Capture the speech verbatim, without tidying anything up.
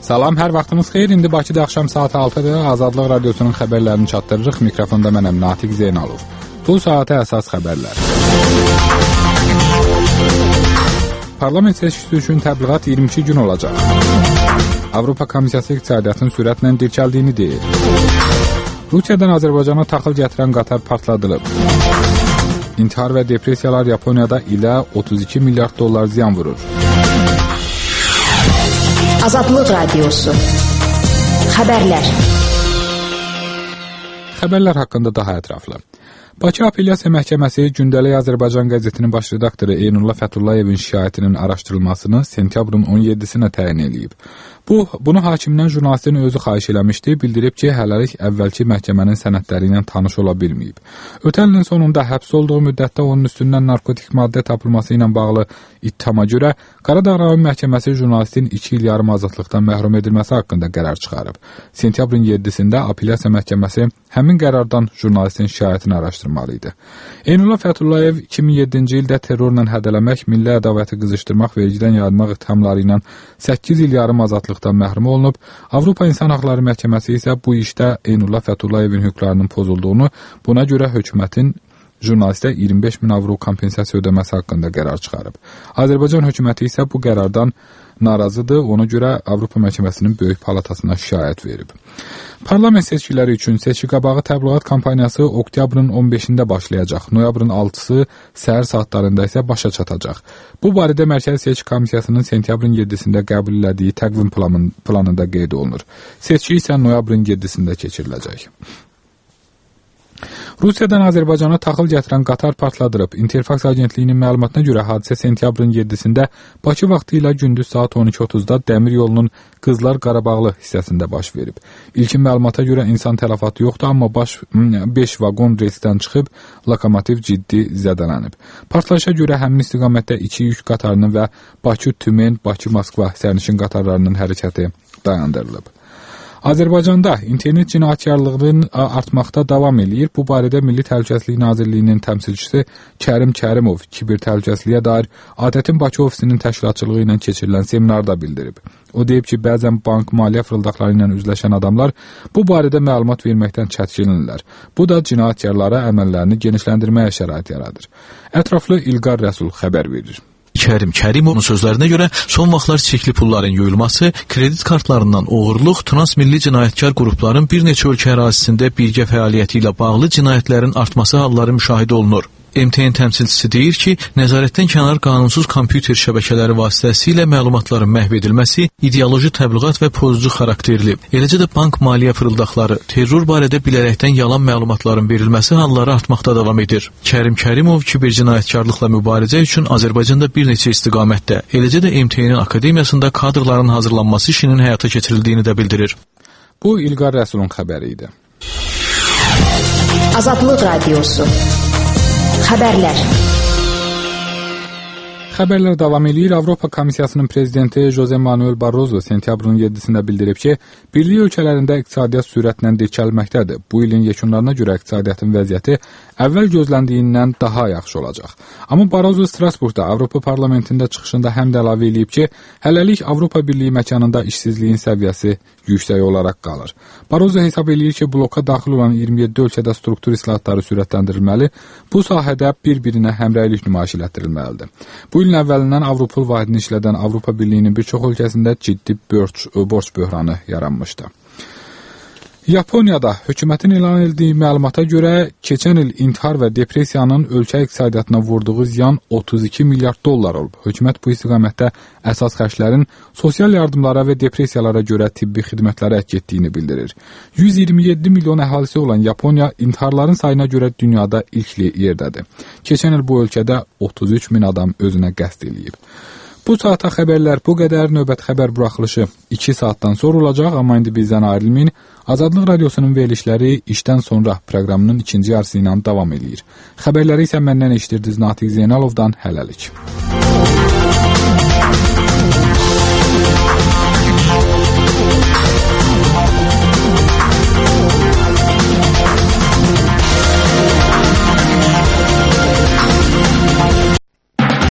Salam, hər vaxtınız xeyir. İndi Bakıda axşam saat altıdır. Azadlıq Radiosunun xəbərlərini çatdırırıq. Mikrofonda mənəm Natiq Zeynalov. Bu saata əsas xəbərlər. Parlament seçkisi üçün təbliğat iyirmi iki gün olacaq. Avropa Komissiyası iqtisadiyyatın sürətlə dirçəldiyini deyir. Rusiyadan Azərbaycana taxıl gətirən qatar partladılıb. İntihar və depressiyalar Yaponiyada ilə otuz iki milyard dollar ziyan vurur. Azadlıq Radiosu. Xəbərlər. Xəbərlər haqqında daha ətraflı. Bakı Apellyasiya Məhkəməsi Gündəlik Azərbaycan qəzetinin baş redaktoru Eynullah Fətullayevin şikayətinin araşdırılmasını sentyabrın on yeddisinə təyin edib. Bu, bunu hakimdən jurnalistin özü xahiş eləmişdi, bildirib ki, hələlik əvvəlki məhkəmənin sənədləri ilə tanış ola bilməyib. Ötən ilin sonunda həbs olduğu müddətdə onun üstündən narkotik maddə tapılması ilə bağlı ittihama görə Qaradağ rayon məhkəməsi jurnalistin iki il yarım azadlıqdan məhrum edilməsi haqqında qərar çıxarıb. Sentyabrın yeddisində Apellyasiya Məhkəməsi həmin qərardan jurnalistin şikayətini araşdırmalıydı. Eynullah Fətullayev iki min yeddinci ildə terrorla hədələmək, milli ədavəti qızışdırmaq, vergidən yayınmaq ittihamları ilə səkkiz il yarım azadlıqdan məhrum olunub. Avropa İnsan Haqları Məhkəməsi isə bu işdə Eynullah Fətullayevin hüquqlarının pozulduğunu, buna görə hökumətin jurnalistə iyirmi beş min avro kompensasiya ödəməsi haqqında qərar çıxarıb. Azərbaycan hökuməti isə bu qərardan narazıdır, ona görə Avropa Məhkəməsinin Böyük Palatasına şikayət verib. Parlament seçkiləri üçün seçki qabağı təbliğat kampaniyası oktyabrın on beşində başlayacaq. Noyabrın altısı səhər saatlarında isə başa çatacaq. Bu barədə Mərkəzi Seçki Komissiyasının sentyabrın yeddisində qəbul elədiyi təqvim planında qeyd olunur. Seçki isə noyabrın yeddisində keçiriləcək. Rusiyadan Azərbaycana taxıl gətirən qatar partladırıb. Interfax agentliyinin məlumatına görə hadisə sentyabrın yeddisində Bakı vaxtı ilə gündüz saat on iki otuzda dəmir yolunun Qızlar Qarabağlı hissəsində baş verib. İlkin məlumata görə insan tələfatı yoxdur, amma baş beş vaqon reysdən çıxıb, lokomotiv ciddi zədələnib. Partlayışa görə həmin istiqamətdə iki yük qatarının və Bakı-Tümen, Bakı-Moskva sərnişin qatarlarının hərəkəti dayandırılıb. Azərbaycanda internet cinayətkarlığının artmaqda davam edir. Bu barədə Milli Təhlükəsizlik Nazirliyinin təmsilçisi Kərim Kərimov kiber təhlükəsizliyə dair ADƏT-in Bakı ofisinin təşkilatçılığı ilə keçirilən seminarda bildirib. O deyib ki, bəzən bank maliyyə fırıldaqları ilə üzləşən adamlar bu barədə məlumat verməkdən çətinirlər. Bu da cinayətkarlara əməllərini genişləndirməyə şərait yaradır. Ətraflı İlqar Rəsul xəbər verir. Kərim Kərimovun sözlərinə görə son vaxtlar çirkli pulların yuyulması, kredit kartlarından oğurluq, transmilli cinayətkar qrupların bir neçə ölkə ərazisində birgə fəaliyyəti ilə bağlı cinayətlərin artması halları müşahidə olunur. M T N təmsilçisi deyir ki, nəzarətdən kənar qanunsuz kompüter şəbəkələri vasitəsilə məlumatların məhv edilməsi ideoloji təbliğat və pozucu xarakterli, eləcə də bank maliyyə fırıldaqları, terror barədə bilərəkdən yalan məlumatların verilməsi halları artmaqda davam edir. Kərim Kərimov kiber cinayətkarlıqla mübarizə üçün Azərbaycanda bir neçə istiqamətdə, eləcə də M T N'in akademiyasında kadrların hazırlanması işinin həyata keçirildiyini də bildirir. Bu İlqar Rəsulun xəbəri idi. Azadlıq Radiosu. Xəbərlər. Xəbərlər davam edir. Avropa Komissiyasının prezidenti Jose Manuel Barroso sentyabrın yeddisində bildirib ki, birlik ölkələrində iqtisadiyyat sürətlə dirçəlməkdədir. Bu ilin yekunlarına görə iqtisadiyyatın vəziyyəti əvvəl gözləndiyindən daha yaxşı olacaq. Amma Barroso Strasburqda Avropa Parlamentində çıxışında həm də əlavə edib ki, hələlik Avropa Birliyi məkanında işsizliyin səviyyəsi yüksək olaraq qalır. Barroso hesab edir ki, bloka daxil olan iyirmi yeddi ölkədə struktur islahatları sürətləndirilməli, bu sahədə bir-birinə həmrəylik nümayiş etdirilməlidir. Bu ilin əvvəlindən Avropol vahidini işlədən Avropa Birliyinin bir çox ölkəsində ciddi borc, borc böhranı yaranmışdı. Yaponiyada hökumətin elan etdiyi məlumata görə keçən il intihar və depressiyanın ölkə iqtisadiyyatına vurduğu ziyan otuz iki milyard dollar olub. Hökumət bu istiqamətdə əsas xərclərin sosial yardımlara və depressiyalara görə tibbi xidmətlərə getdiyini bildirir. yüz iyirmi yeddi milyon əhalisi olan Yaponiya intiharların sayına görə dünyada ilk yerdədir. Keçən il bu ölkədə otuz üç min adam özünə qəsd eləyib. Bu saata xəbərlər bu qədər. Növbət xəbər buraxılışı iki saatdan sonra olacaq, amma indi bizdən ayrılmayın. Azadlıq Radiosunun verilişləri işdən sonra proqramının ikinci yarısı ilə davam edir. Xəbərləri isə məndən eşitirdiniz Natiq Zeynalovdan. Hələlik.